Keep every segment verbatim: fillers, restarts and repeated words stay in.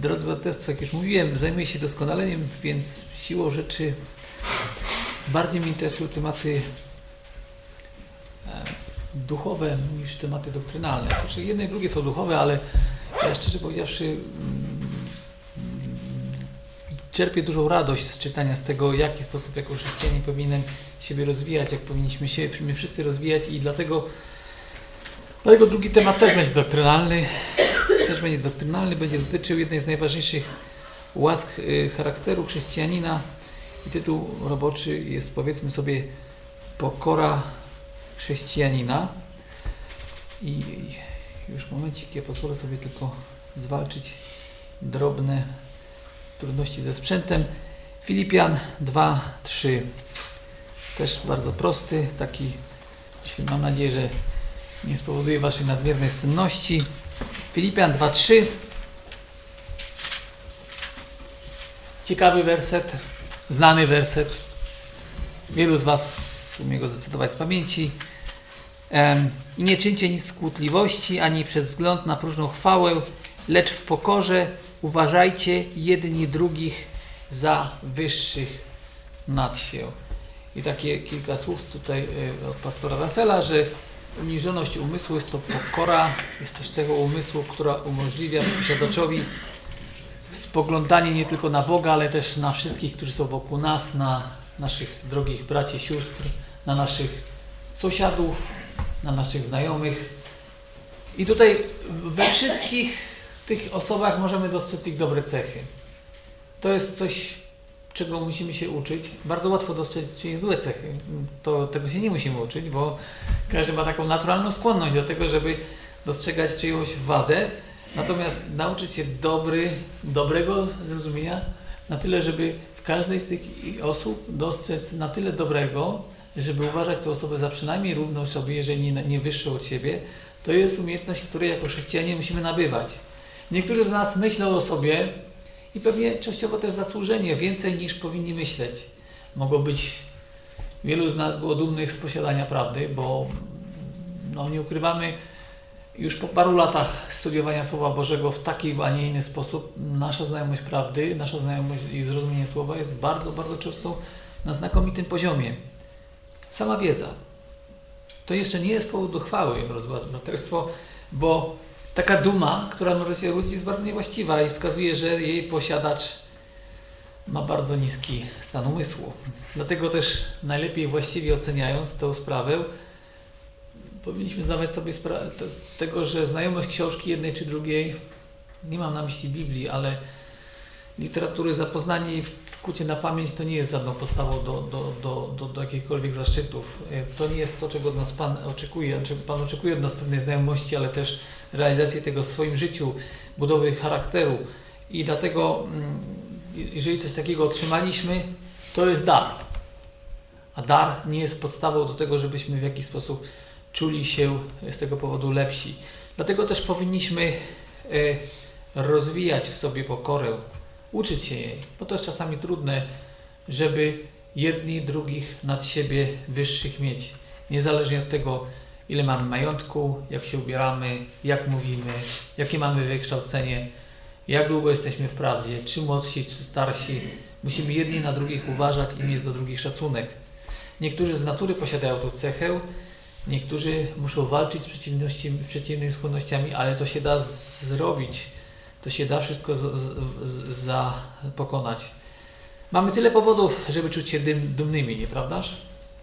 drodzy braterstwo, jak już mówiłem, zajmuję się doskonaleniem, więc siłą rzeczy bardziej mnie interesują tematy duchowe niż tematy doktrynalne. Znaczy, jedne i drugie są duchowe, ale ja szczerze powiedziawszy czerpię dużą radość z czytania z tego, w jaki sposób jako chrześcijanin powinienem siebie rozwijać, jak powinniśmy się my wszyscy rozwijać i dlatego, dlatego drugi temat też będzie doktrynalny. Też będzie doktrynalny, będzie dotyczył jednej z najważniejszych łask charakteru chrześcijanina i tytuł roboczy jest, powiedzmy sobie, pokora chrześcijanina. I już momencik, ja pozwolę sobie tylko zwalczyć drobne trudności ze sprzętem. Filipian dwa, trzy. Też bardzo prosty, taki, jeśli mam nadzieję, że nie spowoduje waszej nadmiernej senności. Filipian dwa, trzy. Ciekawy werset, znany werset. Wielu z was umie go zacytować z pamięci. I nie czyńcie nic z kłótliwości, ani przez wzgląd na próżną chwałę, lecz w pokorze uważajcie jedni drugich za wyższych nad się. I takie kilka słów tutaj od pastora Russella, że uniżoność umysłu jest to pokora, jest też cechą umysłu, która umożliwia posiadaczowi spoglądanie nie tylko na Boga, ale też na wszystkich, którzy są wokół nas, na naszych drogich braci, sióstr, na naszych sąsiadów, na naszych znajomych. I tutaj we wszystkich tych osobach możemy dostrzec ich dobre cechy. To jest coś, czego musimy się uczyć. Bardzo łatwo dostrzec czyjeś złe cechy. To, tego się nie musimy uczyć, bo każdy ma taką naturalną skłonność do tego, żeby dostrzegać czyjąś wadę. Natomiast nauczyć się dobry, dobrego zrozumienia na tyle, żeby w każdej z tych osób dostrzec na tyle dobrego, żeby uważać tę osobę za przynajmniej równą sobie, jeżeli nie, nie wyższą od siebie, to jest umiejętność, której jako chrześcijanie musimy nabywać. Niektórzy z nas myślą o sobie i pewnie częściowo też zasłużenie, więcej niż powinni myśleć. Mogło być, wielu z nas było dumnych z posiadania prawdy, bo no, nie ukrywamy, już po paru latach studiowania Słowa Bożego w taki, a nie inny sposób nasza znajomość prawdy, nasza znajomość i zrozumienie Słowa jest bardzo, bardzo często na znakomitym poziomie. Sama wiedza. To jeszcze nie jest powód do chwały, drodzy braterstwo, bo taka duma, która może się rodzić, jest bardzo niewłaściwa i wskazuje, że jej posiadacz ma bardzo niski stan umysłu. Dlatego też najlepiej właściwie oceniając tę sprawę, powinniśmy zdawać sobie sprawę z tego, że znajomość książki jednej czy drugiej, nie mam na myśli Biblii, ale literatury, zapoznanie i wkucie na pamięć to nie jest żadną podstawą do, do, do, do, do jakichkolwiek zaszczytów. To nie jest to, czego od nas Pan oczekuje. Pan oczekuje od nas pewnej znajomości, ale też realizacji tego w swoim życiu, budowy charakteru. I dlatego, jeżeli coś takiego otrzymaliśmy, to jest dar. A dar nie jest podstawą do tego, żebyśmy w jakiś sposób czuli się z tego powodu lepsi. Dlatego też powinniśmy rozwijać w sobie pokorę, uczyć się jej, bo to jest czasami trudne, żeby jedni drugich nad siebie wyższych mieć. Niezależnie od tego, ile mamy majątku, jak się ubieramy, jak mówimy, jakie mamy wykształcenie, jak długo jesteśmy w prawdzie, czy młodsi, czy starsi. Musimy jedni na drugich uważać i mieć do drugich szacunek. Niektórzy z natury posiadają tę cechę, niektórzy muszą walczyć z przeciwnymi skłonnościami, ale to się da zrobić. To się da wszystko z, z, z, za pokonać. Mamy tyle powodów, żeby czuć się dym, dumnymi, nieprawdaż?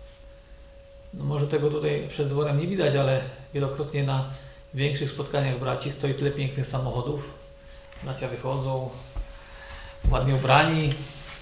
No może tego tutaj przed zborem nie widać, ale wielokrotnie na większych spotkaniach braci stoi tyle pięknych samochodów. Bracia wychodzą, ładnie ubrani.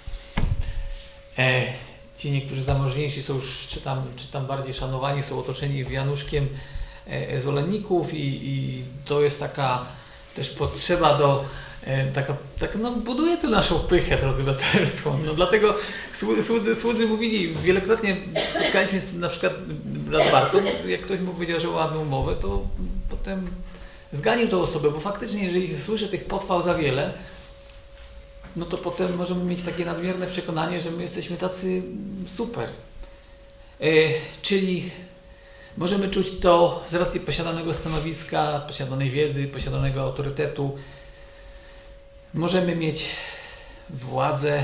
E, ci niektórzy zamożniejsi są już, czy tam, czy tam bardziej szanowani, są otoczeni wianuszkiem e, zwolenników i, i to jest taka też potrzeba do, e, taka, tak, no buduje tę naszą pychę, drodzy braterstwo. No dlatego słudzy, słudzy mówili, wielokrotnie spotkaliśmy z, na przykład brat Barton, jak ktoś mu powiedział, że ładną umowę, to potem zganił tą osobę, bo faktycznie jeżeli słyszę tych pochwał za wiele, no to potem możemy mieć takie nadmierne przekonanie, że my jesteśmy tacy super. E, czyli możemy czuć to z racji posiadanego stanowiska, posiadanej wiedzy, posiadanego autorytetu. Możemy mieć władzę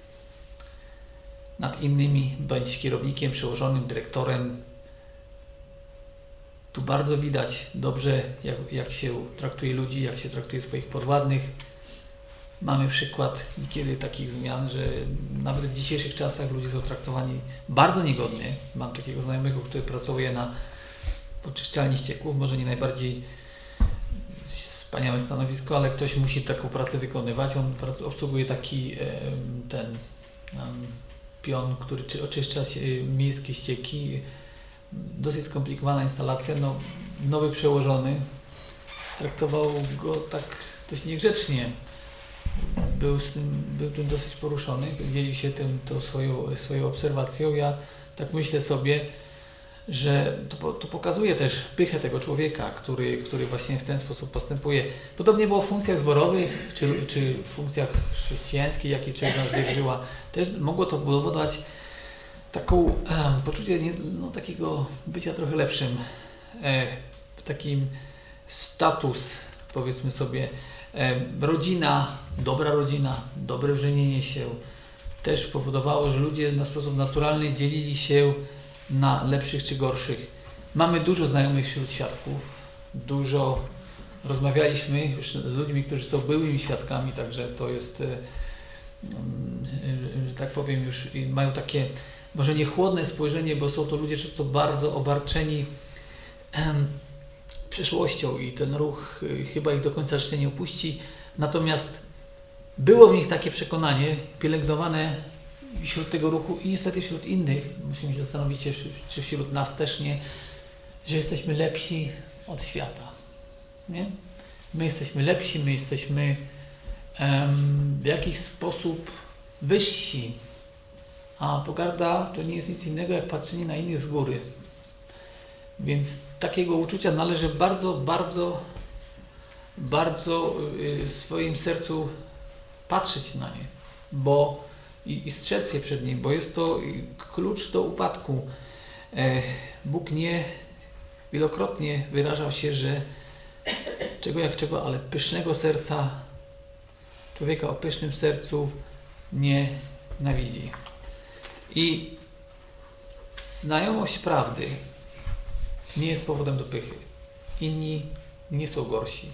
nad innymi, bądź kierownikiem, przełożonym, dyrektorem. Tu bardzo widać dobrze, jak, jak się traktuje ludzi, jak się traktuje swoich podwładnych. Mamy przykład niekiedy takich zmian, że nawet w dzisiejszych czasach ludzie są traktowani bardzo niegodnie. Mam takiego znajomego, który pracuje na oczyszczalni ścieków, może nie najbardziej wspaniałe stanowisko, ale ktoś musi taką pracę wykonywać. On obsługuje taki ten pion, który oczyszcza miejskie ścieki. Dosyć skomplikowana instalacja. No, nowy przełożony traktował go tak dość niegrzecznie. Był, z tym, był tym dosyć poruszony, dzielił się tym tą swoją, swoją obserwacją. Ja tak myślę sobie, że to, to pokazuje też pychę tego człowieka, który, który właśnie w ten sposób postępuje. Podobnie było w funkcjach zborowych, czy, czy w funkcjach chrześcijańskich, jakie człowiek żyła. Też mogło to budować taką e, poczucie nie, no, takiego bycia trochę lepszym, e, takim status, powiedzmy sobie, e, rodzina, dobra rodzina, dobre żenienie się też powodowało, że ludzie na sposób naturalny dzielili się na lepszych czy gorszych. Mamy dużo znajomych wśród świadków, dużo rozmawialiśmy już z ludźmi, którzy są byłymi świadkami, także to jest, e, że tak powiem, już mają takie może nie chłodne spojrzenie, bo są to ludzie często bardzo obarczeni em, przeszłością i ten ruch y, chyba ich do końca życia nie opuści. Natomiast było w nich takie przekonanie pielęgnowane wśród tego ruchu i niestety wśród innych, musimy się zastanowić, czy wśród nas też nie, że jesteśmy lepsi od świata. Nie? My jesteśmy lepsi, my jesteśmy em, w jakiś sposób wyżsi. A pogarda to nie jest nic innego jak patrzenie na innych z góry. Więc takiego uczucia należy bardzo, bardzo, bardzo w swoim sercu patrzeć na nie, bo i, i strzec się przed nim, bo jest to klucz do upadku. Bóg nie wielokrotnie wyrażał się, że czego jak czego, ale pysznego serca, człowieka o pysznym sercu nie nienawidzi. I znajomość prawdy nie jest powodem do pychy. Inni nie są gorsi.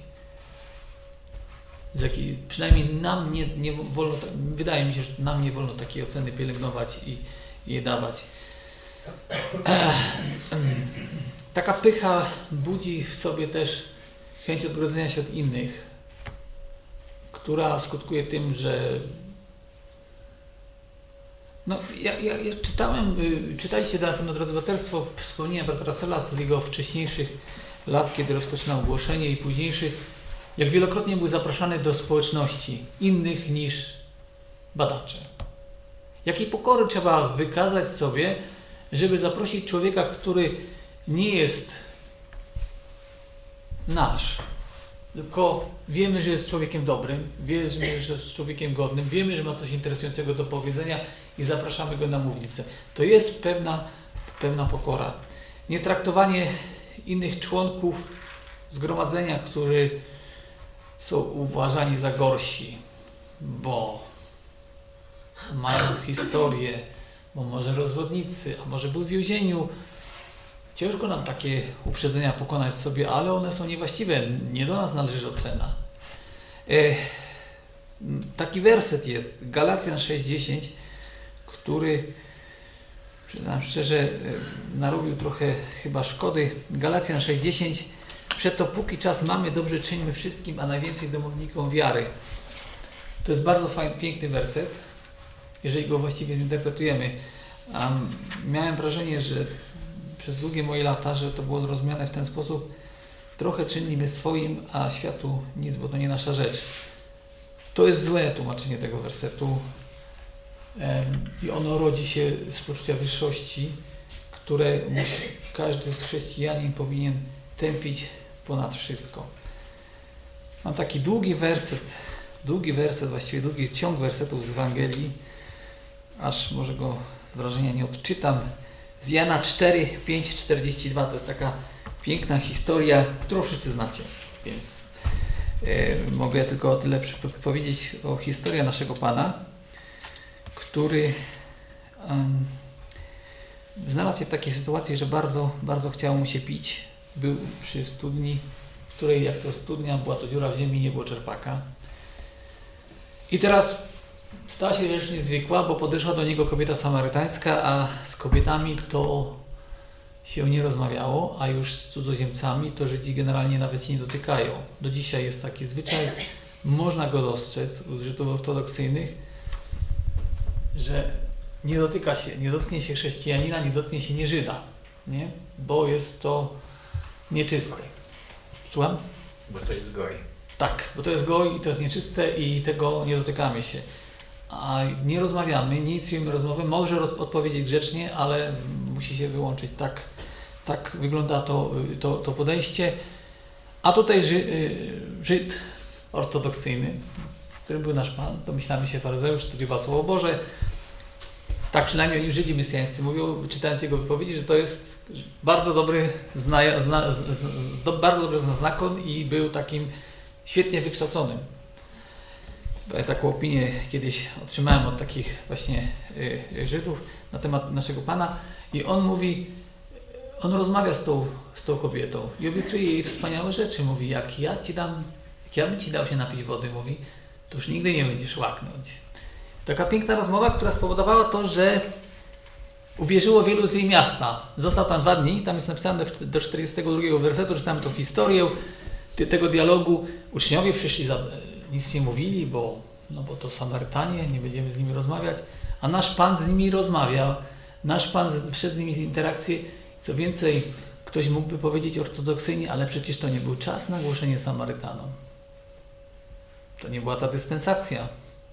Z jakiej, przynajmniej nam nie, nie wolno, wydaje mi się, że nam nie wolno takiej oceny pielęgnować i, i je dawać. Ech, taka pycha budzi w sobie też chęć odgrodzenia się od innych, która skutkuje tym, że no, ja, ja, ja czytałem, y, czytaliście na pewno, drodzy braterstwo, wspomnienia brata Russella z jego wcześniejszych lat, kiedy rozpoczynał głoszenie i późniejszych, jak wielokrotnie był zapraszany do społeczności innych niż badacze. Jakiej pokory trzeba wykazać sobie, żeby zaprosić człowieka, który nie jest nasz, tylko wiemy, że jest człowiekiem dobrym, wiemy, że jest człowiekiem godnym, wiemy, że ma coś interesującego do powiedzenia i zapraszamy go na mównicę. To jest pewna, pewna pokora. Nie traktowanie innych członków zgromadzenia, którzy są uważani za gorsi, bo mają historię, bo może rozwodnicy, a może był w więzieniu. Ciężko nam takie uprzedzenia pokonać sobie, ale one są niewłaściwe. Nie do nas należy ocena. E, taki werset jest, Galacjan sześć dziesięć, który, przyznam szczerze, narobił trochę chyba szkody. Galacjan sześć dziesięć, przeto póki czas mamy, dobrze czyńmy wszystkim, a najwięcej domownikom wiary. To jest bardzo fajny, piękny werset, jeżeli go właściwie zinterpretujemy. Um, miałem wrażenie, że przez długie moje lata, że to było zrozumiane w ten sposób, trochę czynimy swoim, a światu nic, bo to nie nasza rzecz. To jest złe tłumaczenie tego wersetu i ono rodzi się z poczucia wyższości, które musi, każdy z chrześcijanin powinien tępić ponad wszystko. Mam taki długi werset, długi werset, właściwie długi ciąg wersetów z Ewangelii, aż może go z wrażenia nie odczytam. Z Jana cztery, pięć, czterdzieści dwa, to jest taka piękna historia, którą wszyscy znacie, więc e, mogę tylko o tyle powiedzieć o historii naszego Pana, który um, znalazł się w takiej sytuacji, że bardzo, bardzo chciało mu się pić. Był przy studni, w której jak to studnia, była to dziura w ziemi, nie było czerpaka. I teraz stała się rzecz niezwykła, bo podeszła do niego kobieta samarytańska, a z kobietami to się nie rozmawiało, a już z cudzoziemcami to Żydzi generalnie nawet się nie dotykają. Do dzisiaj jest taki zwyczaj, można go dostrzec u Żydów ortodoksyjnych, że nie dotyka się, nie dotknie się chrześcijanina, nie dotknie się nie Żyda, nie? Bo jest to nieczyste. Słucham? Bo to jest goj. Tak, bo to jest goj i to jest nieczyste i tego nie dotykamy się. A nie rozmawiamy, nie inicjujemy rozmowy, może roz- odpowiedzieć grzecznie, ale musi się wyłączyć. Tak, tak wygląda to, to, to podejście. A tutaj Ży, Żyd ortodoksyjny, którym był nasz Pan, domyślamy się faryzeusz, studiował Słowo Boże. Tak przynajmniej oni Żydzi mesjańscy mówią, czytając jego wypowiedzi, że to jest bardzo dobry, zna, zna, z, z, do, bardzo dobrze zna zakon i był takim świetnie wykształconym. Ja taką opinię kiedyś otrzymałem od takich właśnie y, Żydów na temat naszego Pana i on mówi, on rozmawia z tą, z tą kobietą i obiecuje jej wspaniałe rzeczy. Mówi, jak ja ci dam, jak ja bym ci dał się napić wody, mówi, to już nigdy nie będziesz łaknąć. Taka piękna rozmowa, która spowodowała to, że uwierzyło wielu z jej miasta. Został tam dwa dni, tam jest napisane do czterdziestego drugiego wersetu, czytamy tą historię tego dialogu. Uczniowie przyszli, za, nic nie mówili, bo, no bo to Samarytanie, nie będziemy z nimi rozmawiać, a nasz Pan z nimi rozmawiał, nasz Pan wszedł z nimi w interakcję. Co więcej, ktoś mógłby powiedzieć ortodoksyjnie, ale przecież to nie był czas na głoszenie Samarytanom. To nie była ta dyspensacja.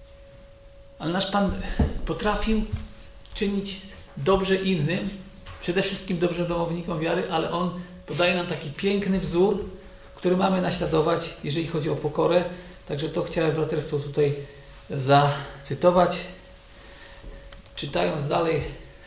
Ale nasz Pan potrafił czynić dobrze innym, przede wszystkim dobrym domownikom wiary, ale On podaje nam taki piękny wzór, który mamy naśladować, jeżeli chodzi o pokorę. Także to chciałem braterstwu tutaj zacytować. Czytając dalej,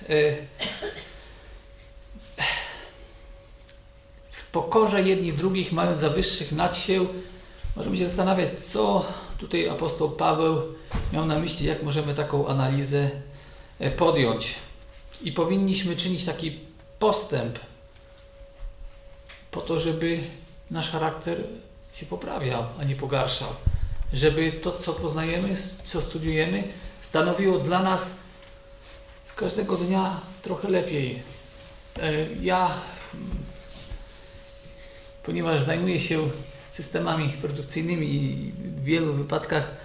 w pokorze jedni drugich mają za wyższych nad się. Możemy się zastanawiać, co tutaj apostoł Paweł miał na myśli, jak możemy taką analizę podjąć. I powinniśmy czynić taki postęp po to, żeby nasz charakter się poprawiał, a nie pogarszał. Żeby to, co poznajemy, co studiujemy, stanowiło dla nas z każdego dnia trochę lepiej. Ja, ponieważ zajmuję się systemami produkcyjnymi i w wielu wypadkach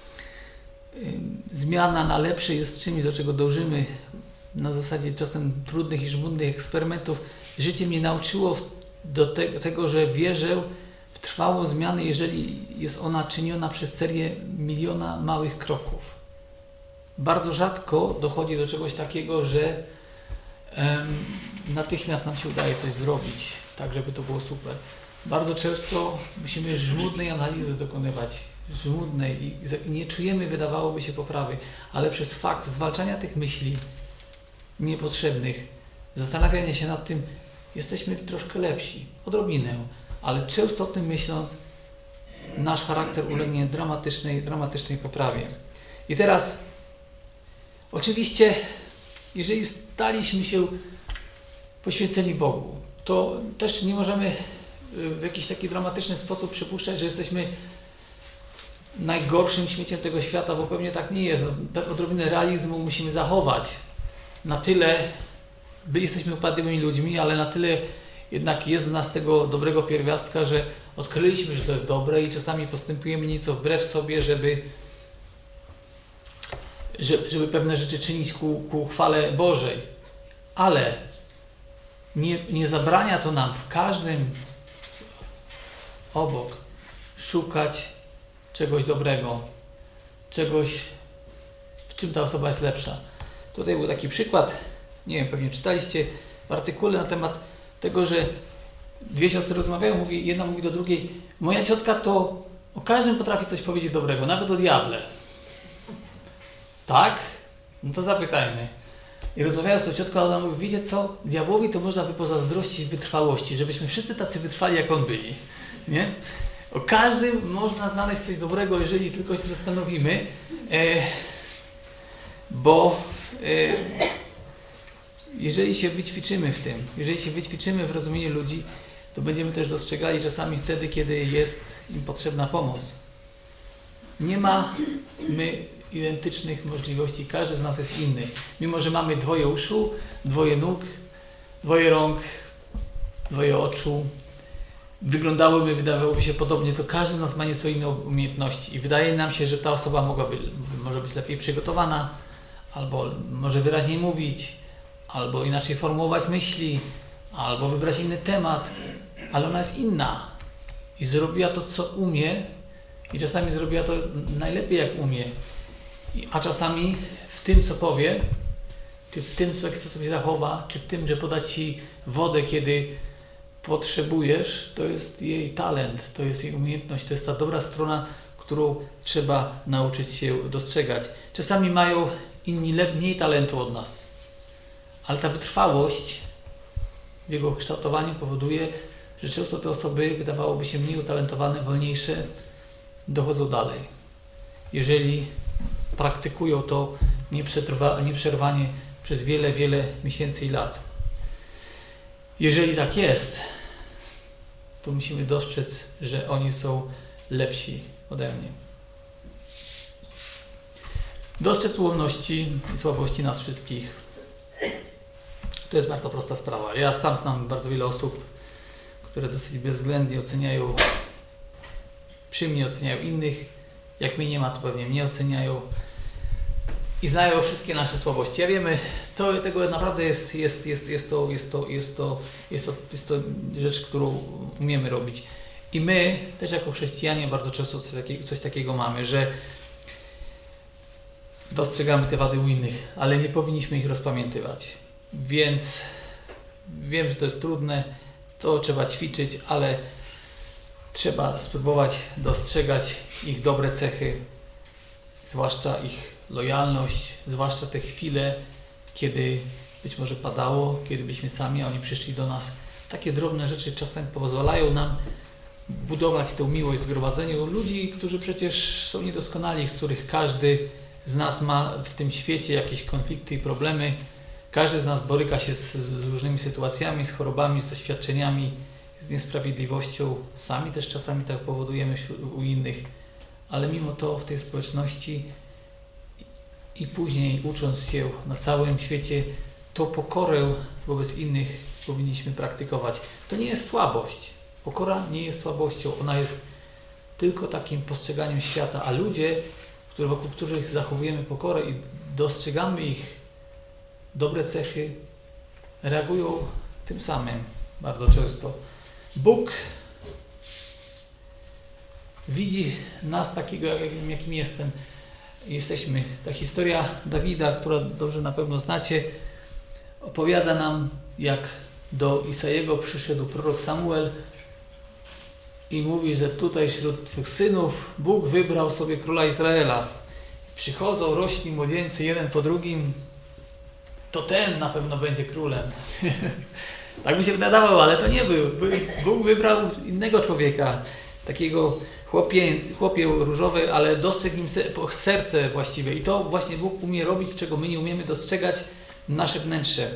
zmiana na lepsze jest czymś, do czego dążymy na zasadzie czasem trudnych i żmudnych eksperymentów. Życie mnie nauczyło do te, tego, że wierzę w trwałą zmianę, jeżeli jest ona czyniona przez serię miliona małych kroków. Bardzo rzadko dochodzi do czegoś takiego, że em, natychmiast nam się udaje coś zrobić, tak żeby to było super. Bardzo często musimy żmudnej analizy dokonywać, żmudnej i nie czujemy, wydawałoby się, poprawy, ale przez fakt zwalczania tych myśli niepotrzebnych, zastanawiania się nad tym, jesteśmy troszkę lepsi, odrobinę, ale często o tym myśląc, nasz charakter ulegnie dramatycznej, dramatycznej poprawie. I teraz, oczywiście, jeżeli staliśmy się poświęceni Bogu, to też nie możemy w jakiś taki dramatyczny sposób przypuszczać, że jesteśmy najgorszym śmieciem tego świata, bo pewnie tak nie jest. Odrobinę realizmu musimy zachować. Na tyle by jesteśmy upadłymi ludźmi, ale na tyle jednak jest w nas tego dobrego pierwiastka, że odkryliśmy, że to jest dobre i czasami postępujemy nieco wbrew sobie, żeby, żeby pewne rzeczy czynić ku, ku chwale Bożej. Ale nie, nie zabrania to nam w każdym obok szukać czegoś dobrego, czegoś, w czym ta osoba jest lepsza. Tutaj był taki przykład, nie wiem, pewnie czytaliście w artykule na temat tego, że dwie siostry rozmawiają, mówi, jedna mówi do drugiej, moja ciotka to o każdym potrafi coś powiedzieć dobrego, nawet o diable. Tak? No to zapytajmy. I rozmawiając z tą ciotką, ona mówi, wiecie co, diabłowi to można by pozazdrościć wytrwałości, żebyśmy wszyscy tacy wytrwali, jak on byli. Nie? O każdym można znaleźć coś dobrego, jeżeli tylko się zastanowimy, e, bo e, jeżeli się wyćwiczymy w tym, jeżeli się wyćwiczymy w rozumieniu ludzi, to będziemy też dostrzegali czasami wtedy, kiedy jest im potrzebna pomoc. Nie ma my identycznych możliwości, każdy z nas jest inny. Mimo że mamy dwoje uszu, dwoje nóg, dwoje rąk, dwoje oczu, wyglądałyby, wydawałoby się podobnie, to każdy z nas ma nieco inne umiejętności i wydaje nam się, że ta osoba mogłaby, może być lepiej przygotowana, albo może wyraźniej mówić, albo inaczej formułować myśli, albo wybrać inny temat, ale ona jest inna i zrobiła to, co umie i czasami zrobiła to najlepiej, jak umie, a czasami w tym, co powie, czy w tym, w jaki sposób się zachowa, czy w tym, że poda Ci wodę, kiedy potrzebujesz, to jest jej talent, to jest jej umiejętność, to jest ta dobra strona, którą trzeba nauczyć się dostrzegać. Czasami mają inni mniej talentu od nas, ale ta wytrwałość w jego kształtowaniu powoduje, że często te osoby, wydawałoby się mniej utalentowane, wolniejsze, dochodzą dalej. Jeżeli praktykują to nieprzerwanie przez wiele, wiele miesięcy i lat. Jeżeli tak jest, to musimy dostrzec, że oni są lepsi ode mnie. Dostrzec ułomności i słabości nas wszystkich. To jest bardzo prosta sprawa. Ja sam znam bardzo wiele osób, które dosyć bezwzględnie oceniają, przy mnie oceniają innych. Jak mnie nie ma, to pewnie mnie oceniają. I znają wszystkie nasze słabości. Ja wiemy, to, tego naprawdę jest, jest, jest, jest, to, jest, to, jest, to, jest, to, jest to rzecz, którą umiemy robić. I my też jako chrześcijanie bardzo często coś takiego, coś takiego mamy, że dostrzegamy te wady u innych, ale nie powinniśmy ich rozpamiętywać. Więc wiem, że to jest trudne, to trzeba ćwiczyć, ale trzeba spróbować dostrzegać ich dobre cechy, zwłaszcza ich lojalność, zwłaszcza te chwile, kiedy być może padało, kiedy byliśmy sami, a oni przyszli do nas. Takie drobne rzeczy czasem pozwalają nam budować tę miłość w zgromadzeniu ludzi, którzy przecież są niedoskonali, z których każdy z nas ma w tym świecie jakieś konflikty i problemy. Każdy z nas boryka się z, z różnymi sytuacjami, z chorobami, z doświadczeniami, z niesprawiedliwością. Sami też czasami tak powodujemy u innych, ale mimo to w tej społeczności i później ucząc się na całym świecie, tą pokorę wobec innych powinniśmy praktykować. To nie jest słabość. Pokora nie jest słabością. Ona jest tylko takim postrzeganiem świata, a ludzie, które, wokół których zachowujemy pokorę i dostrzegamy ich dobre cechy, reagują tym samym bardzo często. Bóg widzi nas takiego, jakim, jakim jestem. Jesteśmy. Ta historia Dawida, która dobrze na pewno znacie, opowiada nam, jak do Isajego przyszedł prorok Samuel i mówi, że tutaj wśród Twych synów Bóg wybrał sobie króla Izraela. Przychodzą rośli młodzieńcy jeden po drugim, to ten na pewno będzie królem. Tak mi się wydawało, ale to nie był. Bóg wybrał innego człowieka, takiego chłopie, chłopie różowy, ale dostrzegł nim serce właściwie. I to właśnie Bóg umie robić, czego my nie umiemy dostrzegać, nasze wnętrze.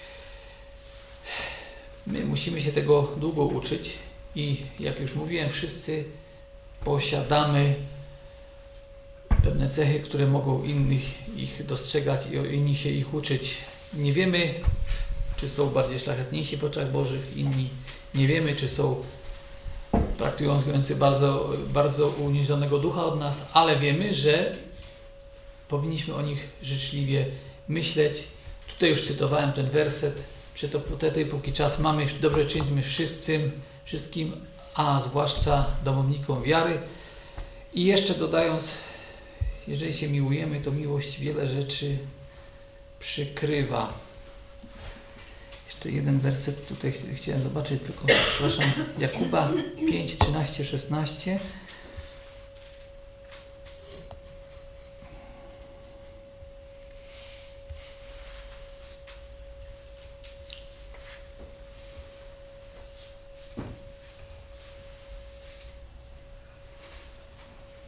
My musimy się tego długo uczyć i jak już mówiłem, wszyscy posiadamy pewne cechy, które mogą innych ich dostrzegać i inni się ich uczyć. Nie wiemy, czy są bardziej szlachetniejsi w oczach Bożych, inni nie wiemy, czy są praktykujący bardzo, bardzo uniżonego ducha od nas, ale wiemy, że powinniśmy o nich życzliwie myśleć. Tutaj już cytowałem ten werset. Przy to wtedy, póki czas mamy, dobrze czyńmy wszyscy, wszystkim, a zwłaszcza domownikom wiary. I jeszcze dodając, jeżeli się miłujemy, to miłość wiele rzeczy przykrywa. Jeszcze jeden werset tutaj chciałem zobaczyć, tylko przepraszam, Jakuba pięć, trzynaście, szesnaście.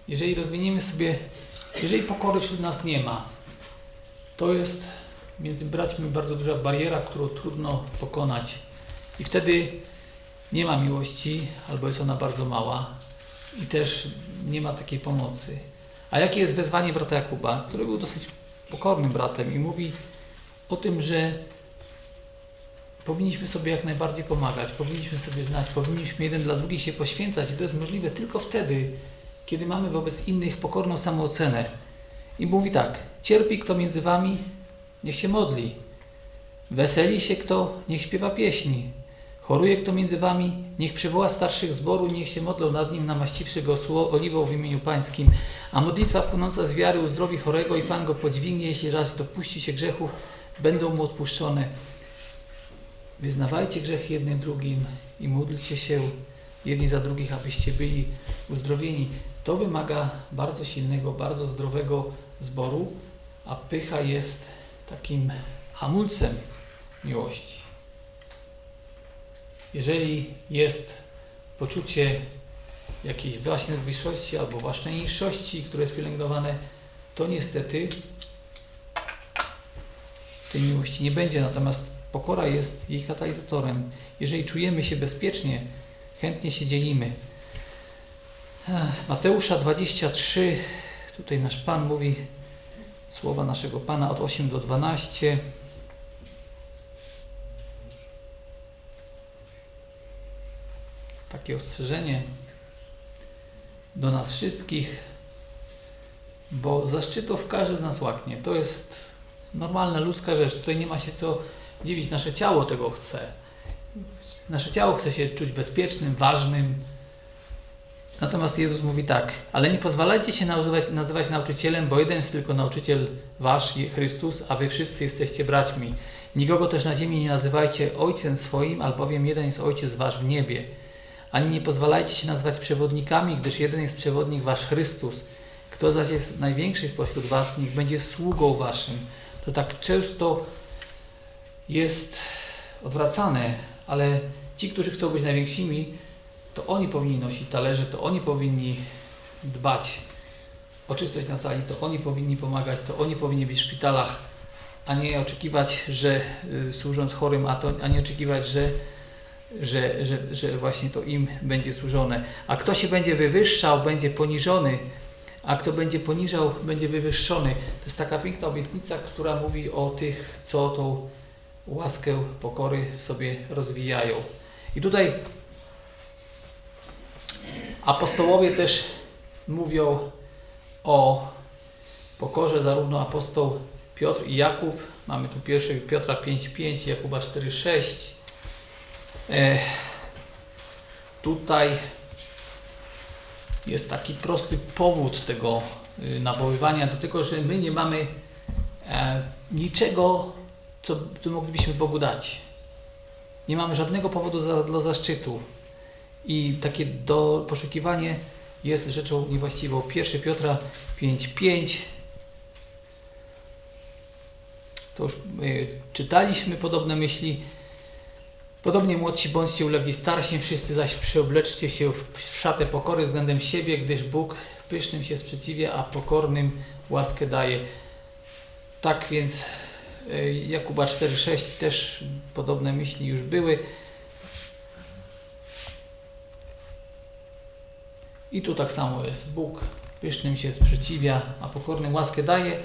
jeżeli rozwiniemy sobie, jeżeli pokory wśród nas nie ma, to jest między braćmi bardzo duża bariera, którą trudno pokonać. I wtedy nie ma miłości, albo jest ona bardzo mała i też nie ma takiej pomocy. A jakie jest wezwanie brata Jakuba, który był dosyć pokornym bratem i mówi o tym, że powinniśmy sobie jak najbardziej pomagać, powinniśmy sobie znać, powinniśmy jeden dla drugich się poświęcać i to jest możliwe tylko wtedy, kiedy mamy wobec innych pokorną samoocenę. I mówi tak: cierpi kto między wami, niech się modli. Weseli się kto, niech śpiewa pieśni. Choruje kto między wami, niech przywoła starszych zboru, niech się modlą nad nim, namaściwszy go oliwą w imieniu pańskim. A modlitwa płynąca z wiary uzdrowi chorego i Pan go podźwignie, jeśli raz dopuści się grzechów, będą mu odpuszczone. Wyznawajcie grzechy jednym drugim i módlcie się jedni za drugich, abyście byli uzdrowieni. To wymaga bardzo silnego, bardzo zdrowego zboru, a pycha jest takim hamulcem miłości. Jeżeli jest poczucie jakiejś własnej wyższości albo własnej niższości, które jest pielęgnowane, to niestety tej miłości nie będzie. Natomiast pokora jest jej katalizatorem. Jeżeli czujemy się bezpiecznie, chętnie się dzielimy. Mateusza dwadzieścia trzy, tutaj nasz Pan mówi słowa naszego Pana od osiem do dwunastu. Takie ostrzeżenie do nas wszystkich, bo zaszczytów każdy z nas łaknie. To jest normalna ludzka rzecz. Tutaj nie ma się co dziwić. Nasze ciało tego chce. Nasze ciało chce się czuć bezpiecznym, ważnym. Natomiast Jezus mówi tak: ale nie pozwalajcie się nazywać, nazywać nauczycielem, bo jeden jest tylko nauczyciel wasz, Chrystus, a wy wszyscy jesteście braćmi. Nikogo też na ziemi nie nazywajcie ojcem swoim, albowiem jeden jest Ojciec wasz w niebie. Ani nie pozwalajcie się nazywać przewodnikami, gdyż jeden jest przewodnik wasz, Chrystus. Kto zaś jest największy pośród was, niech będzie sługą waszym. To tak często jest odwracane, ale ci, którzy chcą być największymi, to oni powinni nosić talerze, to oni powinni dbać o czystość na sali, to oni powinni pomagać, to oni powinni być w szpitalach, a nie oczekiwać, że y, służąc chorym, a, to, a nie oczekiwać, że, że, że, że właśnie to im będzie służone. A kto się będzie wywyższał, będzie poniżony, a kto będzie poniżał, będzie wywyższony. To jest taka piękna obietnica, która mówi o tych, co tą łaskę pokory w sobie rozwijają. I tutaj apostołowie też mówią o pokorze, zarówno apostoł Piotr i Jakub. Mamy tu pierwszy Piotra pięć pięć, Jakuba cztery sześć. E, tutaj jest taki prosty powód tego y, nawoływania do tego, że my nie mamy e, niczego, co, co moglibyśmy Bogu dać. Nie mamy żadnego powodu za, dla zaszczytu. I takie do, poszukiwanie jest rzeczą niewłaściwą. pierwszy Piotra pięć pięć. To już y, czytaliśmy podobne myśli. Podobnie młodsi bądźcie ulegli starsi, wszyscy zaś przyobleczcie się w szatę pokory względem siebie, gdyż Bóg pysznym się sprzeciwia, a pokornym łaskę daje. Tak więc y, Jakuba cztery sześć też podobne myśli już były. I tu tak samo jest. Bóg pysznym się sprzeciwia, a pokornym łaskę daje.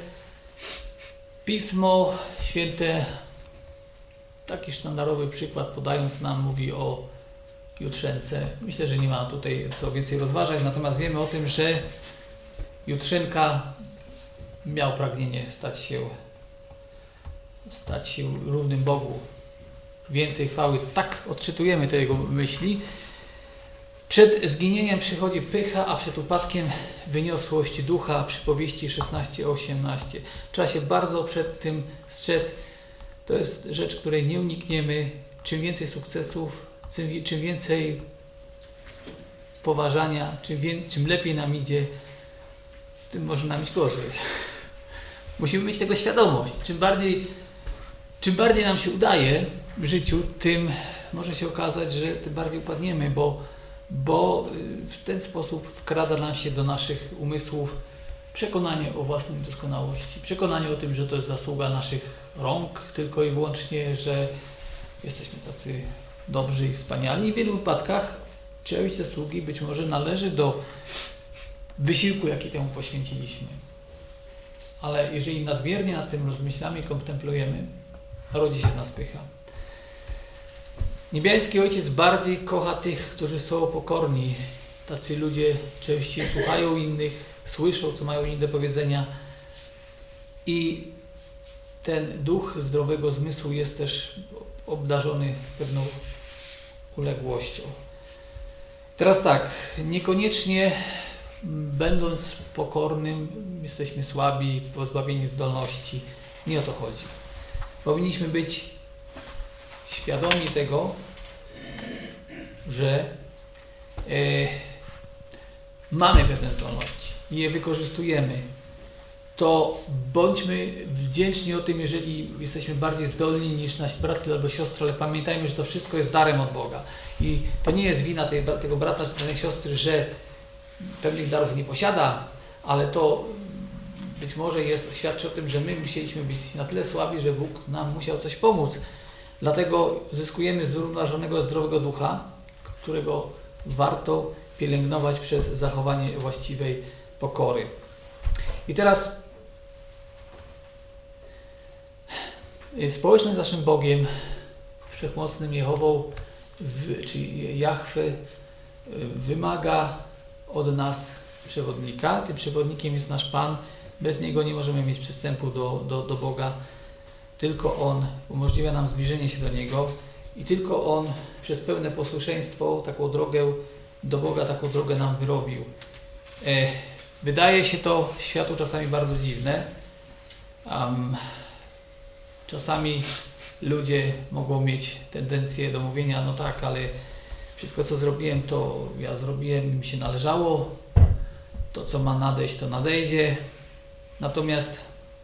Pismo Święte, taki sztandarowy przykład podając nam, mówi o jutrzence. Myślę, że nie ma tutaj co więcej rozważać, natomiast wiemy o tym, że jutrzenka miał pragnienie stać się, stać się równym Bogu. Więcej chwały. Tak odczytujemy te jego myśli. Przed zginieniem przychodzi pycha, a przed upadkiem wyniosłość ducha. Przypowieści szesnaście osiemnaście. Trzeba się bardzo przed tym strzec. To jest rzecz, której nie unikniemy. Czym więcej sukcesów, czym więcej poważania, czym, wie, czym lepiej nam idzie, tym może nam iść gorzej. Musimy mieć tego świadomość. Czym bardziej, czym bardziej nam się udaje w życiu, tym może się okazać, że tym bardziej upadniemy, bo bo w ten sposób wkrada nam się do naszych umysłów przekonanie o własnej doskonałości, przekonanie o tym, że to jest zasługa naszych rąk tylko i wyłącznie, że jesteśmy tacy dobrzy i wspaniali. I w wielu wypadkach część zasługi być może należy do wysiłku, jaki temu poświęciliśmy. Ale jeżeli nadmiernie nad tym rozmyślamy i kontemplujemy, rodzi się w nas pycha. Niebiański Ojciec bardziej kocha tych, którzy są pokorni. Tacy ludzie częściej słuchają innych, słyszą, co mają inni do powiedzenia. I ten duch zdrowego zmysłu jest też obdarzony pewną uległością. Teraz tak, niekoniecznie będąc pokornym jesteśmy słabi, pozbawieni zdolności. Nie o to chodzi. Powinniśmy być świadomi tego, że e, mamy pewne zdolności i je wykorzystujemy. To bądźmy wdzięczni o tym, jeżeli jesteśmy bardziej zdolni niż nasi bracia albo siostry, ale pamiętajmy, że to wszystko jest darem od Boga. I to nie jest wina tej, tego brata czy tej siostry, że pewnych darów nie posiada, ale to być może jest, świadczy o tym, że my musieliśmy być na tyle słabi, że Bóg nam musiał coś pomóc. Dlatego zyskujemy zrównoważonego, zdrowego ducha, którego warto pielęgnować przez zachowanie właściwej pokory. I teraz społeczność z naszym Bogiem, Wszechmocnym Jehową, czyli Jahwe, wymaga od nas przewodnika. Tym przewodnikiem jest nasz Pan. Bez Niego nie możemy mieć przystępu do, do, do Boga. Tylko On umożliwia nam zbliżenie się do Niego i tylko On przez pełne posłuszeństwo taką drogę do Boga, taką drogę nam wyrobił. E, wydaje się to światu czasami bardzo dziwne. Um, czasami ludzie mogą mieć tendencję do mówienia, no tak, ale wszystko co zrobiłem, to ja zrobiłem, mi się należało, to co ma nadejść, to nadejdzie. Natomiast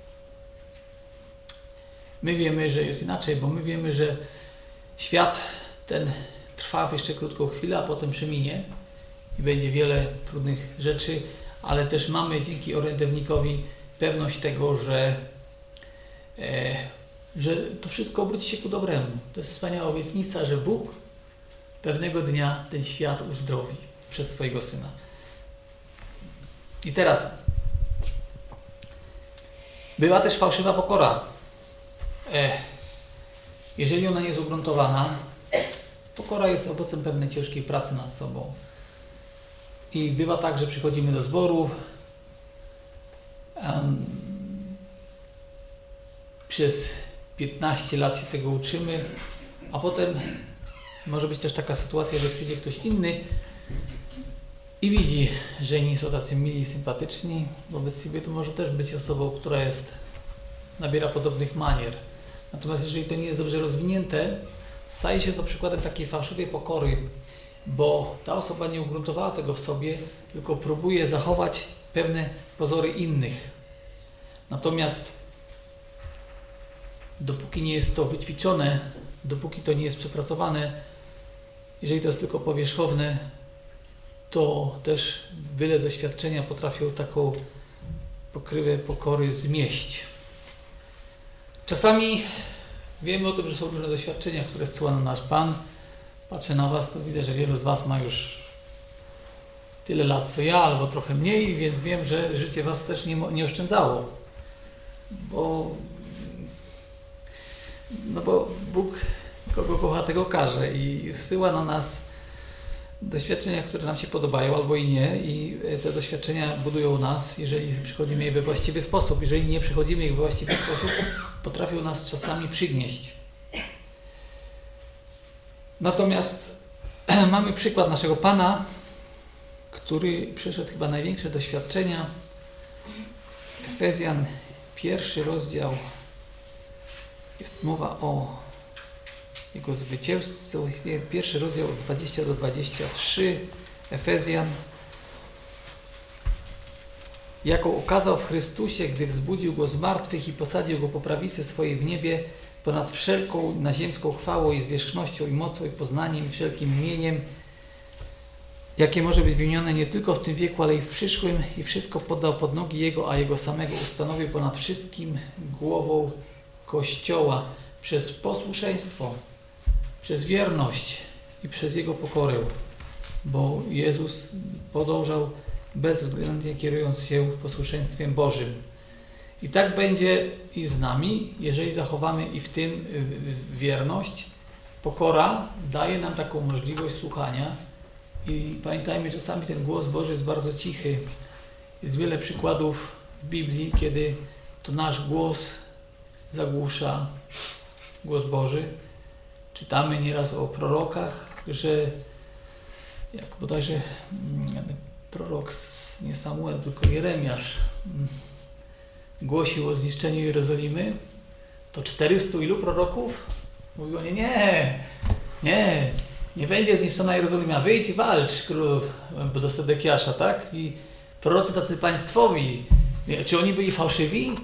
my wiemy, że jest inaczej, bo my wiemy, że świat ten trwa jeszcze krótką chwilę, a potem przeminie i będzie wiele trudnych rzeczy, ale też mamy dzięki orędownikowi pewność tego, że, e, że to wszystko obróci się ku dobremu. To jest wspaniała obietnica, że Bóg pewnego dnia ten świat uzdrowi przez swojego Syna. I teraz bywa też fałszywa pokora. E, jeżeli ona nie jest ugruntowana, pokora jest owocem pewnej ciężkiej pracy nad sobą. I bywa tak, że przychodzimy do zboru, um, przez piętnaście lat się tego uczymy, a potem może być też taka sytuacja, że przyjdzie ktoś inny i widzi, że inni są tacy mili i sympatyczni. Wobec siebie to może też być osobą, która jest, nabiera podobnych manier. Natomiast jeżeli to nie jest dobrze rozwinięte, staje się to przykładem takiej fałszywej pokory, bo ta osoba nie ugruntowała tego w sobie, tylko próbuje zachować pewne pozory innych. Natomiast dopóki nie jest to wyćwiczone, dopóki to nie jest przepracowane, jeżeli to jest tylko powierzchowne, to też byle doświadczenia potrafią taką pokrywę pokory zmieść. Czasami wiemy o tym, że są różne doświadczenia, które zsyła nam nasz Pan. Patrzę na Was, to widzę, że wielu z Was ma już tyle lat co ja, albo trochę mniej, więc wiem, że życie Was też nie, nie oszczędzało. Bo, no bo Bóg kogo kocha, tego karze i zsyła na nas doświadczenia, które nam się podobają albo i nie, i te doświadczenia budują nas, jeżeli przychodzimy je we właściwy sposób. Jeżeli nie przychodzimy ich we właściwy sposób, potrafią nas czasami przygnieść. Natomiast mamy przykład naszego Pana, który przeszedł chyba największe doświadczenia. Efezjan, pierwszy rozdział, jest mowa o jego zwycięstwo. Pierwszy rozdział od dwudziestego do dwudziestego trzeciego. Efezjan. Jaką okazał w Chrystusie, gdy wzbudził go z martwych i posadził go po prawicy swojej w niebie, ponad wszelką naziemską chwałą i zwierzchnością i mocą i poznaniem i wszelkim imieniem, jakie może być wymienione nie tylko w tym wieku, ale i w przyszłym, i wszystko poddał pod nogi Jego, a Jego samego ustanowił ponad wszystkim głową Kościoła przez posłuszeństwo, przez wierność i przez Jego pokorę, bo Jezus podążał bezwzględnie kierując się posłuszeństwem Bożym. I tak będzie i z nami, jeżeli zachowamy i w tym wierność. Pokora daje nam taką możliwość słuchania i pamiętajmy, czasami ten głos Boży jest bardzo cichy. Jest wiele przykładów w Biblii, kiedy to nasz głos zagłusza głos Boży. Czytamy nieraz o prorokach, że jak bodajże prorok nie Samuel, tylko Jeremiasz głosił o zniszczeniu Jerozolimy, to czterystu ilu proroków mówiło, nie, nie, nie, nie będzie zniszczona Jerozolima, wyjdź i walcz, królu, do Sedekiasza, tak? I prorocy tacy państwowi, czy oni byli fałszywi?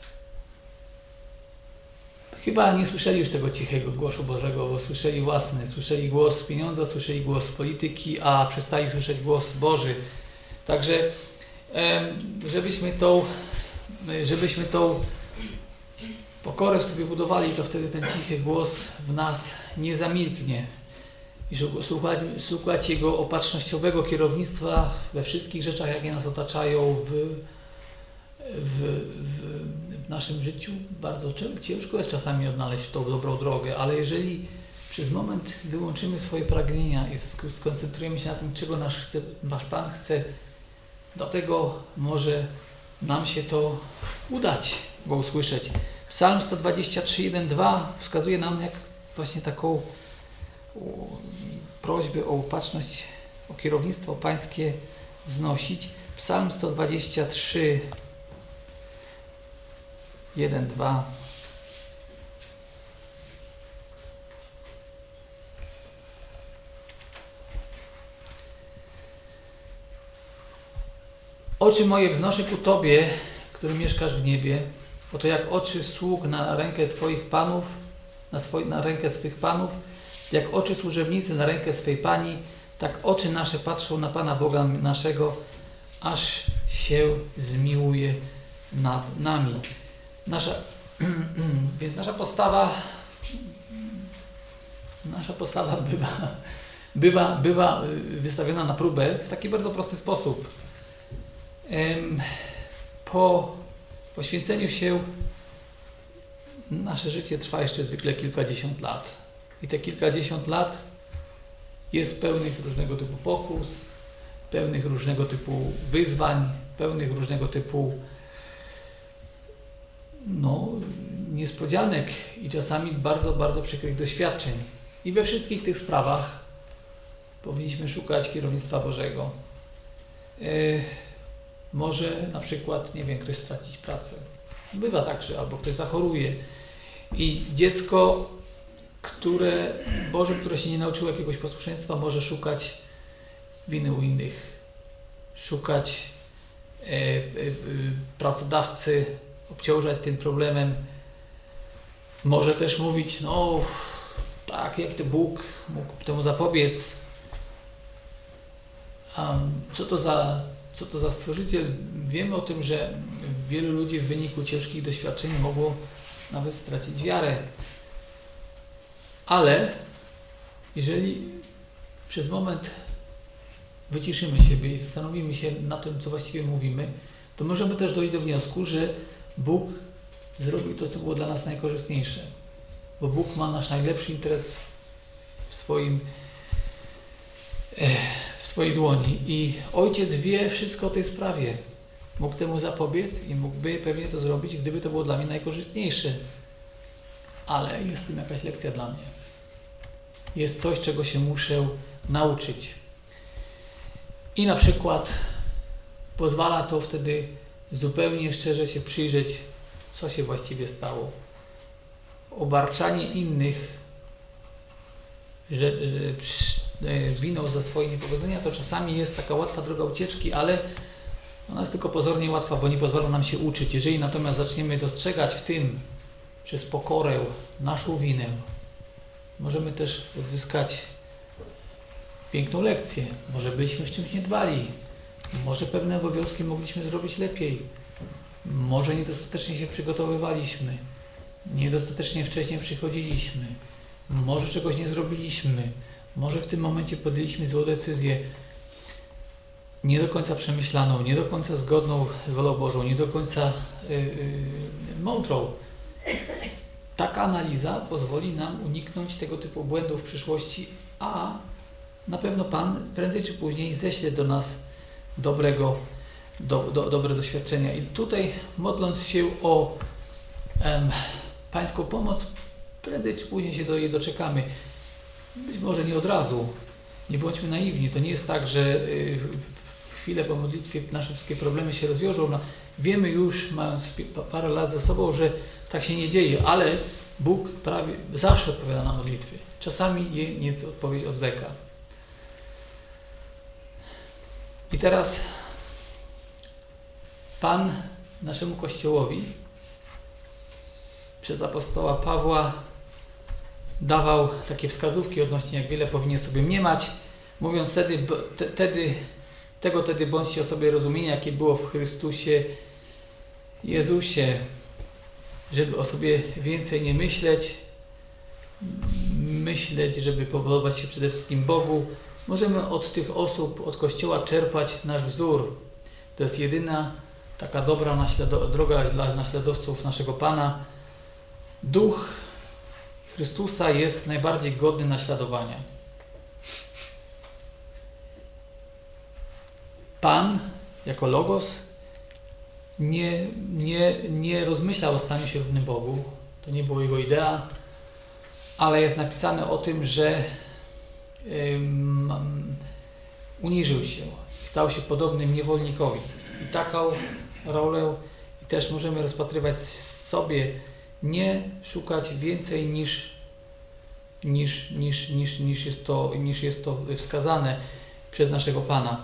Chyba nie słyszeli już tego cichego głosu Bożego, bo słyszeli własny, słyszeli głos pieniądza, słyszeli głos polityki, a przestali słyszeć głos Boży. Także żebyśmy tą, żebyśmy tą pokorę w sobie budowali, to wtedy ten cichy głos w nas nie zamilknie. I słuchać, słuchać Jego opatrznościowego kierownictwa we wszystkich rzeczach, jakie nas otaczają w, w, w naszym życiu. Bardzo ciężko jest czasami odnaleźć tą dobrą drogę, ale jeżeli przez moment wyłączymy swoje pragnienia i skoncentrujemy się na tym, czego nasz, chce, nasz Pan chce, do tego może nam się to udać, Go usłyszeć. Psalm sto dwadzieścia trzy, jeden, dwa wskazuje nam jak właśnie taką prośbę o upatrzność, o kierownictwo Pańskie wznosić. Psalm sto dwadzieścia trzy, jeden, dwa. Oczy moje wznoszę ku Tobie, który mieszkasz w niebie. Oto jak oczy sług na rękę Twoich panów, na, swoi, na rękę swych panów, jak oczy służebnicy na rękę swej Pani, tak oczy nasze patrzą na Pana Boga naszego, aż się zmiłuje nad nami. Nasza, więc nasza postawa, nasza postawa bywa, bywa, bywa wystawiona na próbę w taki bardzo prosty sposób. Po poświęceniu się nasze życie trwa jeszcze zwykle kilkadziesiąt lat. I te kilkadziesiąt lat jest pełnych różnego typu pokus, pełnych różnego typu wyzwań, pełnych różnego typu no, niespodzianek i czasami bardzo, bardzo przykrych doświadczeń. I we wszystkich tych sprawach powinniśmy szukać kierownictwa Bożego. Yy, może na przykład, nie wiem, ktoś stracić pracę. Bywa tak, że albo ktoś zachoruje. I dziecko, które, Boże, które się nie nauczyło jakiegoś posłuszeństwa, może szukać winy u innych. Szukać e, e, pracodawcy, obciążać tym problemem. Może też mówić, no tak, jak to Bóg mógł temu zapobiec. Um, co to za Co to za stworzyciel? Wiemy o tym, że wielu ludzi w wyniku ciężkich doświadczeń mogło nawet stracić wiarę. Ale jeżeli przez moment wyciszymy siebie i zastanowimy się nad tym, co właściwie mówimy, to możemy też dojść do wniosku, że Bóg zrobił to, co było dla nas najkorzystniejsze. Bo Bóg ma nasz najlepszy interes w swoim w swojej dłoni i Ojciec wie wszystko o tej sprawie. Mógł temu zapobiec i mógłby pewnie to zrobić, gdyby to było dla mnie najkorzystniejsze. Ale jest w tym jakaś lekcja dla mnie. Jest coś, czego się muszę nauczyć. I na przykład pozwala to wtedy zupełnie szczerze się przyjrzeć, co się właściwie stało. Obarczanie innych że, że winą za swoje niepowodzenia, to czasami jest taka łatwa droga ucieczki, ale ona jest tylko pozornie łatwa, bo nie pozwala nam się uczyć. Jeżeli natomiast zaczniemy dostrzegać w tym przez pokorę naszą winę, możemy też odzyskać piękną lekcję. Może byliśmy w czymś nie dbali. Może pewne obowiązki mogliśmy zrobić lepiej. Może niedostatecznie się przygotowywaliśmy. Niedostatecznie wcześniej przychodziliśmy. Może czegoś nie zrobiliśmy. Może w tym momencie podjęliśmy złą decyzję. Nie do końca przemyślaną, nie do końca zgodną z wolą Bożą, nie do końca yy, yy, mądrą. Taka analiza pozwoli nam uniknąć tego typu błędów w przyszłości, a na pewno Pan prędzej czy później ześle do nas dobrego, do, do, dobre doświadczenia. I tutaj, modląc się o em, Pańską pomoc, prędzej czy później się do jej doczekamy. Być może nie od razu. Nie bądźmy naiwni. To nie jest tak, że yy, w chwilę po modlitwie nasze wszystkie problemy się rozwiążą. No, wiemy już, mając parę lat za sobą, że tak się nie dzieje, ale Bóg prawie zawsze odpowiada na modlitwy. Czasami je nieco odpowiedź odwleka. I teraz Pan naszemu Kościołowi przez apostoła Pawła dawał takie wskazówki odnośnie jak wiele powinien sobie mniemać, mówiąc wtedy, te, tedy, tego tedy bądźcie o sobie rozumienia, jakie było w Chrystusie Jezusie, żeby o sobie więcej nie myśleć, myśleć, żeby podobać się przede wszystkim Bogu. Możemy od tych osób, od Kościoła czerpać nasz wzór. To jest jedyna taka dobra naślado- droga dla naśladowców naszego Pana. Duch Chrystusa jest najbardziej godny naśladowania. Pan, jako Logos, nie, nie, nie rozmyślał o staniu się równym Bogu. To nie było jego idea, ale jest napisane o tym, że um, uniżył się i stał się podobnym niewolnikowi. I taką rolę też możemy rozpatrywać sobie, nie szukać więcej niż, niż, niż, niż, niż, jest to, niż jest to wskazane przez naszego Pana.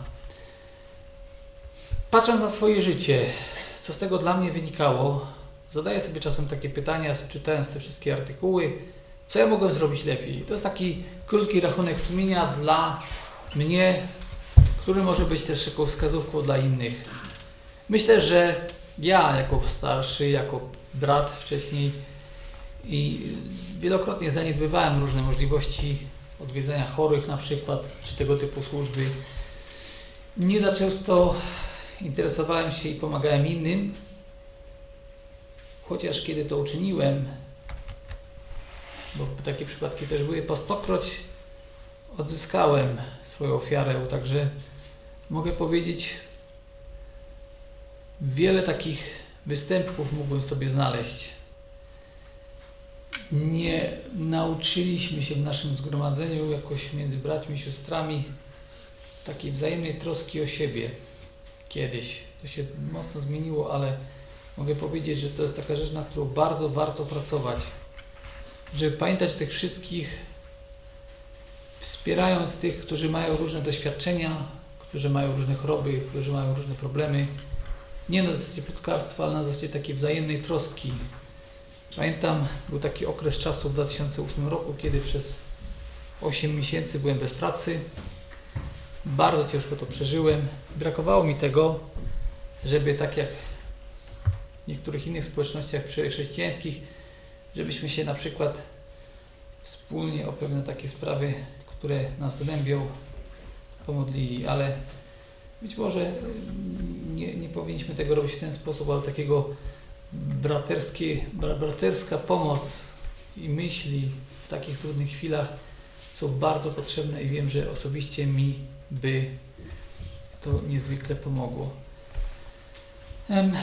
Patrząc na swoje życie, co z tego dla mnie wynikało, zadaję sobie czasem takie pytania, czytając te wszystkie artykuły, co ja mogłem zrobić lepiej. To jest taki krótki rachunek sumienia dla mnie, który może być też taką wskazówką dla innych. Myślę, że ja jako starszy, jako brat wcześniej i wielokrotnie zaniedbywałem różne możliwości odwiedzania chorych na przykład, czy tego typu służby. Nie za często interesowałem się i pomagałem innym, chociaż kiedy to uczyniłem, bo takie przypadki też były, po stokroć odzyskałem swoją ofiarę, także mogę powiedzieć, wiele takich występków mógłbym sobie znaleźć. Nie nauczyliśmy się w naszym zgromadzeniu jakoś między braćmi i siostrami takiej wzajemnej troski o siebie. Kiedyś to się mocno zmieniło, ale mogę powiedzieć, że to jest taka rzecz, na którą bardzo warto pracować. Żeby pamiętać o tych wszystkich, wspierając tych, którzy mają różne doświadczenia, którzy mają różne choroby, którzy mają różne problemy. Nie na zasadzie plotkarstwa, ale na zasadzie takiej wzajemnej troski. Pamiętam, był taki okres czasu w dwa tysiące ósmym roku, kiedy przez osiem miesięcy byłem bez pracy. Bardzo ciężko to przeżyłem. Brakowało mi tego, żeby tak jak w niektórych innych społecznościach chrześcijańskich, żebyśmy się na przykład wspólnie o pewne takie sprawy, które nas gnębią, pomodlili, ale być może nie, nie powinniśmy tego robić w ten sposób, ale takiego braterskie, braterska pomoc i myśli w takich trudnych chwilach są bardzo potrzebne i wiem, że osobiście mi by to niezwykle pomogło. Um.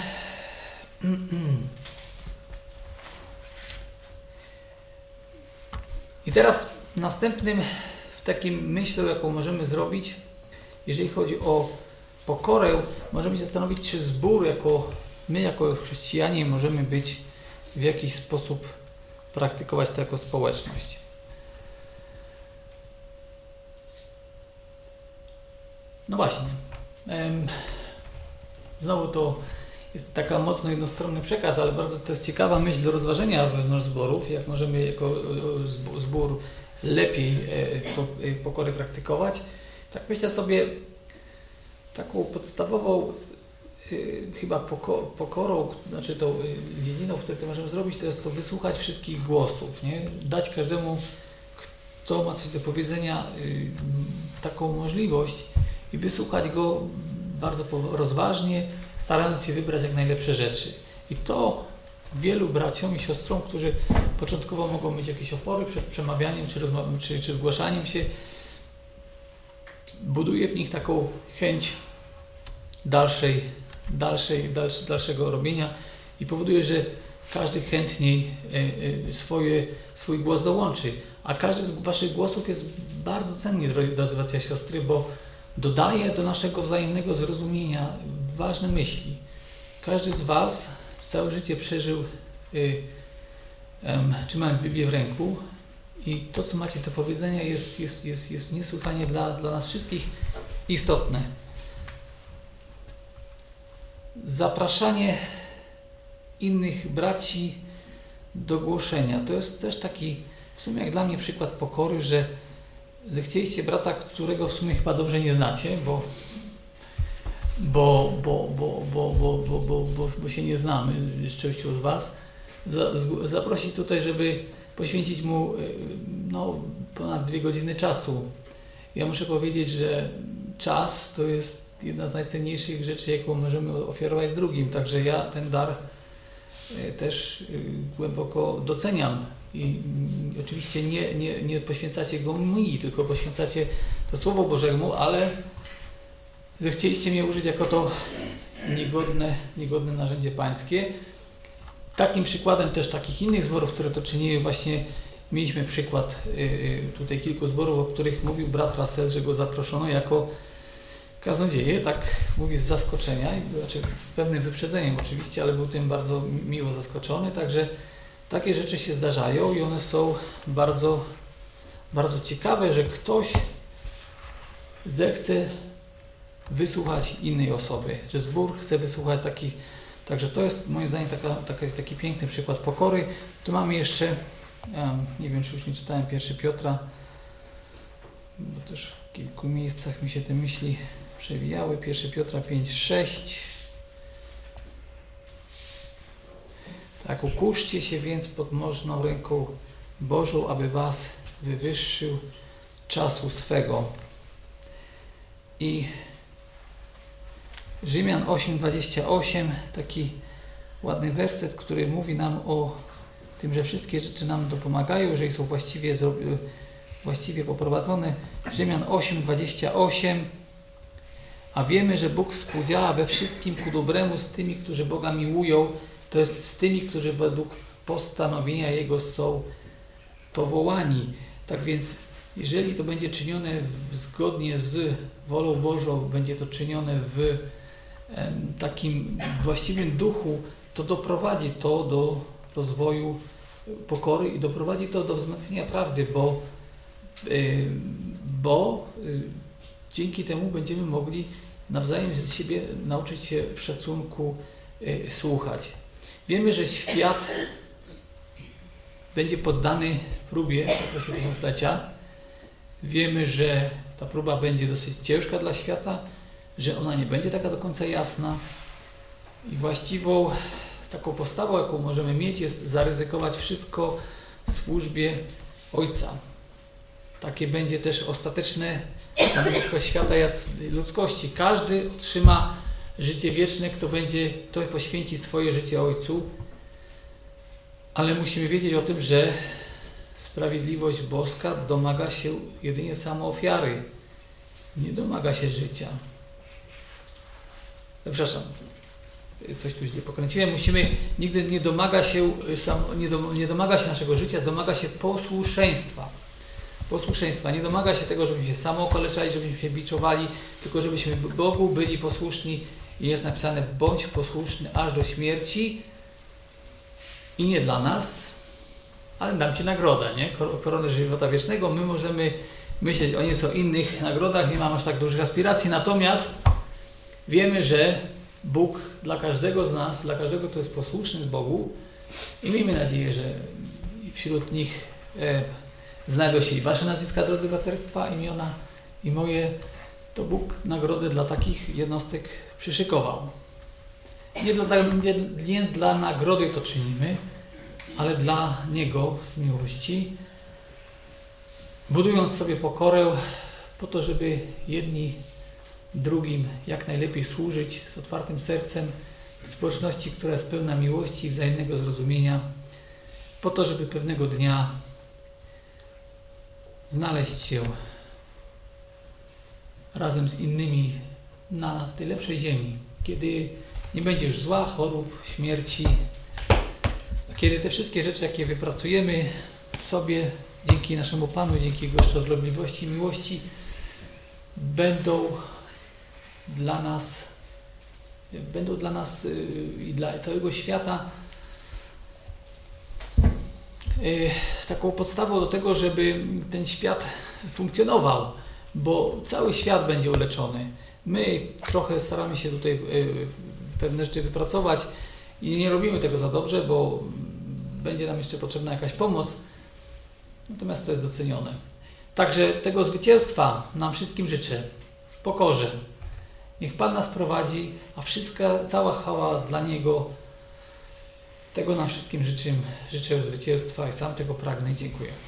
I teraz następnym takim myślą, jaką możemy zrobić, jeżeli chodzi o pokorę, możemy się zastanowić, czy zbór, jako my jako chrześcijanie możemy być w jakiś sposób praktykować to jako społeczność. No właśnie. Znowu to jest taka mocno jednostronny przekaz, ale bardzo to jest ciekawa myśl do rozważenia wewnątrz zborów, jak możemy jako zbór lepiej to pokory praktykować. Tak myślę sobie, taką podstawową chyba pokorą, znaczy tą dziedziną, w której to możemy zrobić, to jest to wysłuchać wszystkich głosów, nie? Dać każdemu, kto ma coś do powiedzenia, taką możliwość i wysłuchać go bardzo rozważnie, starając się wybrać jak najlepsze rzeczy. I to wielu braciom i siostrom, którzy początkowo mogą mieć jakieś opory przed przemawianiem czy, czy, czy zgłaszaniem się, buduje w nich taką chęć dalszej, dalszej, dalsz, dalszego robienia i powoduje, że każdy chętniej swoje, swój głos dołączy. A każdy z waszych głosów jest bardzo cenny, drodzy bracia i siostry, bo dodaje do naszego wzajemnego zrozumienia ważne myśli. Każdy z was całe życie przeżył y, um, trzymając Biblię w ręku i to, co macie do powiedzenia, jest, jest, jest, jest niesłychanie dla, dla nas wszystkich istotne. Zapraszanie innych braci do głoszenia. To jest też taki, w sumie jak dla mnie, przykład pokory, że zechcieliście brata, którego w sumie chyba dobrze nie znacie, bo bo, bo, bo, bo, bo, bo, bo, bo, bo się nie znamy z częścią z was, za, z, zaprosić tutaj, żeby poświęcić mu no, ponad dwie godziny czasu. Ja muszę powiedzieć, że czas to jest jedna z najcenniejszych rzeczy, jaką możemy ofiarować drugim, także ja ten dar też głęboko doceniam i oczywiście nie, nie, nie poświęcacie go mi, tylko poświęcacie to Słowo Bożemu, ale zechcieliście mnie użyć jako to niegodne, niegodne narzędzie pańskie. Takim przykładem też takich innych zborów, które to czyniły, właśnie mieliśmy przykład tutaj kilku zborów, o których mówił brat Russell, że go zaproszono jako kaznodzieję, tak mówi z zaskoczenia, znaczy z pewnym wyprzedzeniem oczywiście, ale był tym bardzo miło zaskoczony, także takie rzeczy się zdarzają i one są bardzo, bardzo ciekawe, że ktoś zechce wysłuchać innej osoby, że zbór chce wysłuchać takich, także to jest moim zdaniem taka, taka, taki piękny przykład pokory. Tu mamy jeszcze, um, nie wiem czy już nie czytałem pierwszego Piotra, bo też w kilku miejscach mi się te myśli przewijały. pierwszy Piotra pięć sześć. Tak, ukuszcie się więc pod możną ręką Bożą, aby was wywyższył czasu swego. I Rzymian osiem dwadzieścia osiem, taki ładny werset, który mówi nam o tym, że wszystkie rzeczy nam dopomagają, jeżeli są właściwie, właściwie poprowadzone. Rzymian osiem dwadzieścia osiem. A wiemy, że Bóg współdziała we wszystkim ku dobremu z tymi, którzy Boga miłują, to jest z tymi, którzy według postanowienia Jego są powołani. Tak więc, jeżeli to będzie czynione w, zgodnie z wolą Bożą, będzie to czynione w em, takim właściwym duchu, to doprowadzi to do rozwoju pokory i doprowadzi to do wzmocnienia prawdy, bo, y, bo y, dzięki temu będziemy mogli nawzajem z siebie nauczyć się w szacunku y, słuchać. Wiemy, że świat będzie poddany próbie w okresie tysiąclecia. Wiemy, że ta próba będzie dosyć ciężka dla świata, że ona nie będzie taka do końca jasna i właściwą taką postawą, jaką możemy mieć, jest zaryzykować wszystko w służbie Ojca. Takie będzie też ostateczne stanowisko świata i ludzkości. Każdy otrzyma życie wieczne, kto będzie, kto poświęci swoje życie Ojcu, ale musimy wiedzieć o tym, że sprawiedliwość boska domaga się jedynie samoofiary, nie domaga się życia. Przepraszam, coś tu źle pokręciłem. Musimy, nigdy nie domaga się, nie, do, nie domaga się naszego życia, domaga się posłuszeństwa. Posłuszeństwa. Nie domaga się tego, żebyśmy się samookaleczali, żebyśmy się biczowali, tylko żebyśmy Bogu byli posłuszni. I jest napisane, bądź posłuszny aż do śmierci i nie dla nas, ale dam Ci nagrodę, nie? Koronę żywota wiecznego. My możemy myśleć o nieco innych nagrodach, nie mam aż tak dużych aspiracji, natomiast wiemy, że Bóg dla każdego z nas, dla każdego, kto jest posłuszny z Bogu i miejmy nadzieję, że wśród nich e, znajdą się i wasze nazwiska, drodzy braterstwa, imiona i moje, to Bóg nagrodę dla takich jednostek przyszykował. Nie dla, nie, nie dla nagrody to czynimy, ale dla Niego w miłości, budując sobie pokorę po to, żeby jedni drugim jak najlepiej służyć z otwartym sercem w społeczności, która jest pełna miłości i wzajemnego zrozumienia, po to, żeby pewnego dnia znaleźć się razem z innymi na tej lepszej ziemi, kiedy nie będzie już zła, chorób, śmierci, kiedy te wszystkie rzeczy, jakie wypracujemy sobie dzięki naszemu Panu, dzięki Jego szczodrobliwości i miłości, będą dla nas, będą dla nas i dla całego świata taką podstawą do tego, żeby ten świat funkcjonował, bo cały świat będzie uleczony. My trochę staramy się tutaj pewne rzeczy wypracować i nie robimy tego za dobrze, bo będzie nam jeszcze potrzebna jakaś pomoc, natomiast to jest docenione. Także tego zwycięstwa nam wszystkim życzę w pokorze. Niech Pan nas prowadzi, a wszystka, cała chwała dla Niego. Tego nam wszystkim życzę, życzę zwycięstwa i sam tego pragnę i dziękuję.